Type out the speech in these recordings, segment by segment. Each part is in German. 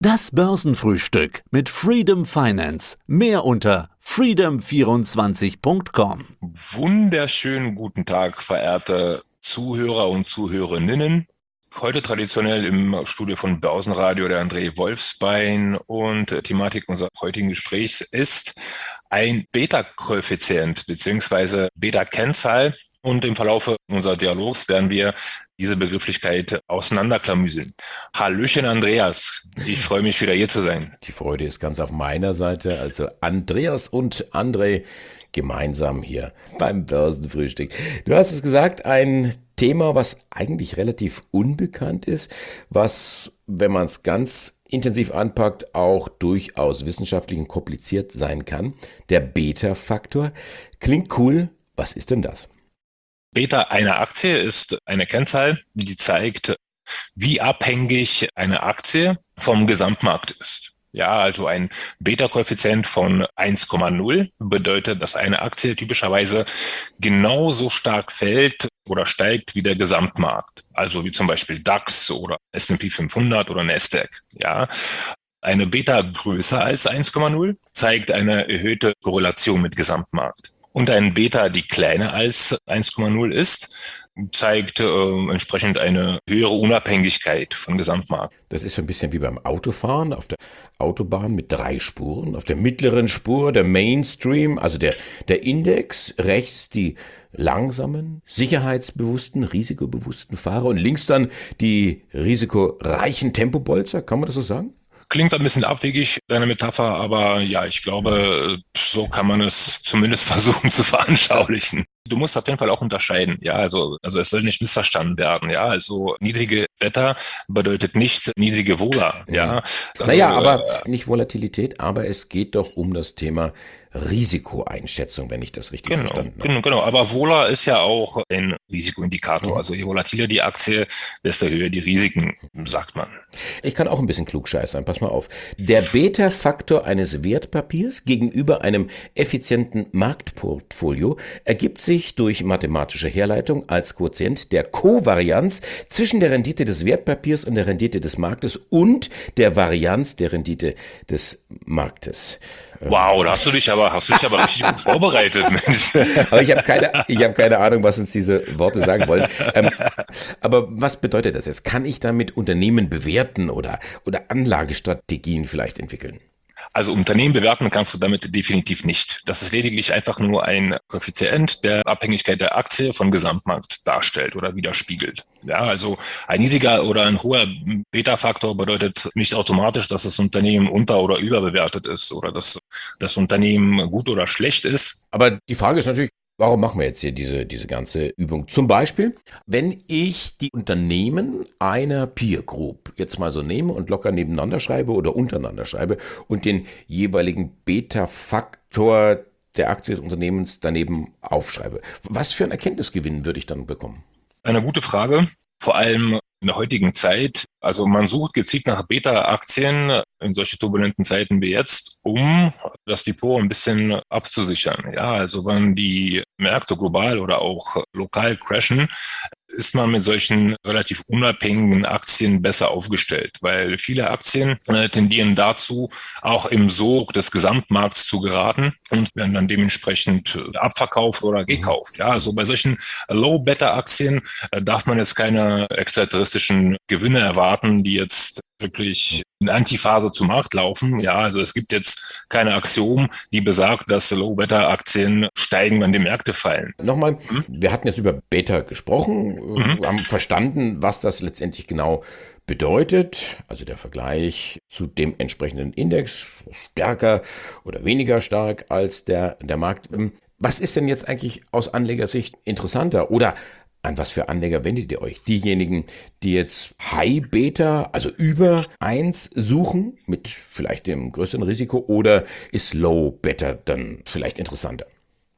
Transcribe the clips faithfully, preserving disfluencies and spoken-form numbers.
Das Börsenfrühstück mit Freedom Finance. Mehr unter freedom vierundzwanzig punkt com. Wunderschönen guten Tag, verehrte Zuhörer und Zuhörerinnen. Heute traditionell im Studio von Börsenradio der André Wolfsbein, und Thematik unseres heutigen Gesprächs ist ein Beta-Koeffizient bzw. Beta-Kennzahl. Und im Verlaufe unseres Dialogs werden wir diese Begrifflichkeit auseinanderklamüseln. Hallöchen Andreas, ich freue mich wieder hier zu sein. Die Freude ist ganz auf meiner Seite, also Andreas und André gemeinsam hier beim Börsenfrühstück. Du hast es gesagt, ein Thema, was eigentlich relativ unbekannt ist, was, wenn man es ganz intensiv anpackt, auch durchaus wissenschaftlich und kompliziert sein kann. Der Beta-Faktor. Klingt cool. Was ist denn das? Beta einer Aktie ist eine Kennzahl, die zeigt, wie abhängig eine Aktie vom Gesamtmarkt ist. Ja, also ein Beta-Koeffizient von eins Komma null bedeutet, dass eine Aktie typischerweise genauso stark fällt oder steigt wie der Gesamtmarkt. Also wie zum Beispiel DAX oder S und P fünfhundert oder Nasdaq. Ja, eine Beta größer als eins Komma null zeigt eine erhöhte Korrelation mit Gesamtmarkt. Und ein Beta, die kleiner als eins Komma null ist, zeigt äh, entsprechend eine höhere Unabhängigkeit vom Gesamtmarkt. Das ist so ein bisschen wie beim Autofahren auf der Autobahn mit drei Spuren. Auf der mittleren Spur der Mainstream, also der, der Index, rechts die langsamen, sicherheitsbewussten, risikobewussten Fahrer und links dann die risikoreichen Tempobolzer. Kann man das so sagen? Klingt ein bisschen abwegig, deine Metapher, aber ja, ich glaube, so kann man es zumindest versuchen zu veranschaulichen. Du musst auf jeden Fall auch unterscheiden, ja, also, also es soll nicht missverstanden werden, ja, also niedrige Beta bedeutet nicht niedrige Vola, ja. Also, naja, aber äh, nicht Volatilität, aber es geht doch um das Thema Risikoeinschätzung, wenn ich das richtig genau, verstanden habe. Genau, genau, aber Vola ist ja auch ein Risikoindikator, mhm. Also je volatiler die Aktie, desto höher die Risiken, sagt man. Ich kann auch ein bisschen klugscheißern, pass mal auf. Der Beta-Faktor eines Wertpapiers gegenüber einem effizienten Marktportfolio ergibt sich durch mathematische Herleitung als Quotient der Kovarianz zwischen der Rendite des Wertpapiers und der Rendite des Marktes und der Varianz der Rendite des Marktes. Wow, da hast du dich aber, hast du dich aber richtig gut vorbereitet, Mensch. Aber ich habe keine, ich habe keine Ahnung, was uns diese Worte sagen wollen. Ähm, aber was bedeutet das jetzt? Kann ich damit Unternehmen bewerten oder, oder Anlagestrategien vielleicht entwickeln? Also Unternehmen bewerten kannst du damit definitiv nicht. Das ist lediglich einfach nur ein Koeffizient, der Abhängigkeit der Aktie vom Gesamtmarkt darstellt oder widerspiegelt. Ja, also ein niedriger oder ein hoher Beta-Faktor bedeutet nicht automatisch, dass das Unternehmen unter- oder überbewertet ist oder dass das Unternehmen gut oder schlecht ist. Aber die Frage ist natürlich, warum machen wir jetzt hier diese, diese ganze Übung? Zum Beispiel, wenn ich die Unternehmen einer Peer Group jetzt mal so nehme und locker nebeneinander schreibe oder untereinander schreibe und den jeweiligen Beta-Faktor der Aktie des Unternehmens daneben aufschreibe. Was für einen Erkenntnisgewinn würde ich dann bekommen? Eine gute Frage. Vor allem in der heutigen Zeit, also man sucht gezielt nach Beta-Aktien in solche turbulenten Zeiten wie jetzt, um das Depot ein bisschen abzusichern. Ja, also wenn die Märkte global oder auch lokal crashen, ist man mit solchen relativ unabhängigen Aktien besser aufgestellt, weil viele Aktien äh, tendieren dazu, auch im Sog des Gesamtmarkts zu geraten und werden dann dementsprechend abverkauft oder gekauft. Ja, also bei solchen Low-Beta-Aktien äh, darf man jetzt keine extraterrestrischen Gewinne erwarten, die jetzt wirklich in Antiphase zum Markt laufen. Ja, also es gibt jetzt keine Axiom, die besagt, dass Low-Beta-Aktien steigen, wenn die Märkte fallen. Nochmal, hm? Wir hatten jetzt über Beta gesprochen, mhm. haben verstanden, was das letztendlich genau bedeutet, also der Vergleich zu dem entsprechenden Index, stärker oder weniger stark als der, der Markt. Was ist denn jetzt eigentlich aus Anlegersicht interessanter oder an was für Anleger wendet ihr euch? Diejenigen, die jetzt High Beta, also über eins suchen, mit vielleicht dem größeren Risiko, oder ist Low Beta dann vielleicht interessanter?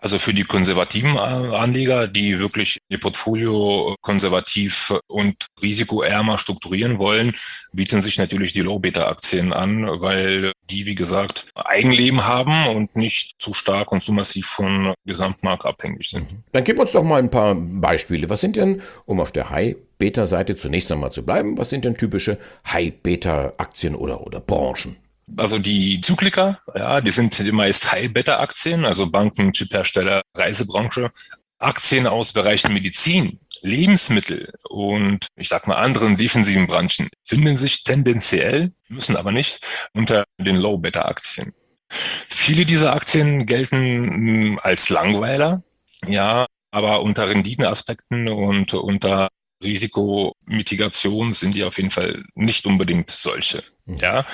Also für die konservativen Anleger, die wirklich ihr Portfolio konservativ und risikoärmer strukturieren wollen, bieten sich natürlich die Low-Beta-Aktien an, weil die, wie gesagt, Eigenleben haben und nicht zu stark und zu massiv von Gesamtmarkt abhängig sind. Dann gib uns doch mal ein paar Beispiele. Was sind denn, um auf der High-Beta-Seite zunächst einmal zu bleiben, was sind denn typische High-Beta-Aktien oder, oder Branchen? Also die Zykliker, ja, die sind meist High-Beta-Aktien, also Banken, Chiphersteller, Reisebranche, Aktien aus Bereichen Medizin, Lebensmittel und ich sag mal anderen defensiven Branchen finden sich tendenziell, müssen aber nicht, unter den Low-Beta-Aktien. Viele dieser Aktien gelten als Langweiler, ja, aber unter Renditeaspekten und unter Risikomitigation sind die auf jeden Fall nicht unbedingt solche, ja.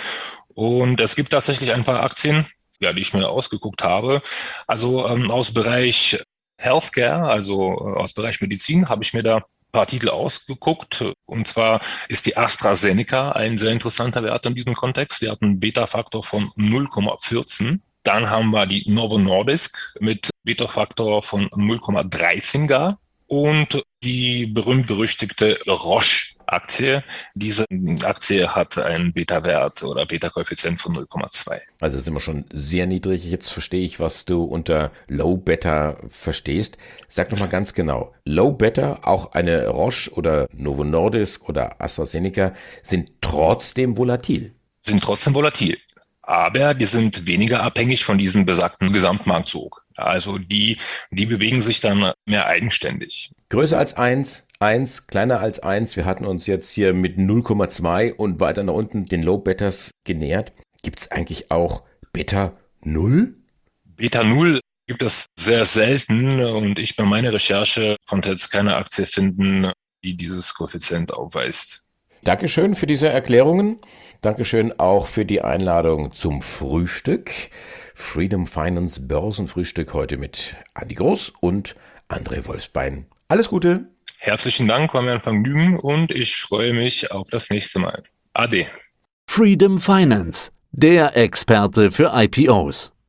Und es gibt tatsächlich ein paar Aktien, ja, die ich mir ausgeguckt habe. Also ähm, aus Bereich Healthcare, also äh, aus Bereich Medizin, habe ich mir da ein paar Titel ausgeguckt. Und zwar ist die AstraZeneca ein sehr interessanter Wert in diesem Kontext. Die hat einen Beta-Faktor von null Komma vierzehn. Dann haben wir die Novo Nordisk mit Beta-Faktor von null Komma dreizehn gar. Und die berühmt-berüchtigte Roche-Aktie. Diese Aktie hat einen Beta-Wert oder Beta-Koeffizient von null Komma zwei. Also sind wir schon sehr niedrig. Jetzt verstehe ich, was du unter Low-Beta verstehst. Sag doch mal ganz genau. Low-Beta, auch eine Roche oder Novo Nordisk oder AstraZeneca, sind trotzdem volatil. Sind trotzdem volatil. Aber die sind weniger abhängig von diesem besagten Gesamtmarktzug. Also die, die bewegen sich dann mehr eigenständig. Größer als eins, eins, kleiner als eins. Wir hatten uns jetzt hier mit null Komma zwei und weiter nach unten den Low-Betas genähert. Gibt es eigentlich auch Beta null? Beta null gibt es sehr selten und ich bei meiner Recherche konnte jetzt keine Aktie finden, die dieses Koeffizient aufweist. Dankeschön für diese Erklärungen. Dankeschön auch für die Einladung zum Frühstück. Freedom Finance Börsenfrühstück heute mit Andi Groß und André Wolfsbein. Alles Gute. Herzlichen Dank, war mir ein Vergnügen und ich freue mich auf das nächste Mal. Ade. Freedom Finance, der Experte für I P Os.